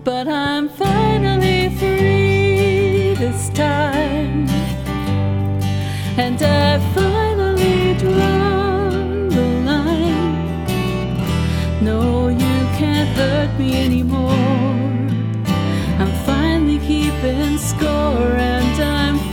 but I'm finally free this time, and I finally drawn the line. No, you can't hurt me anymore. I'm finally keeping score, and I'm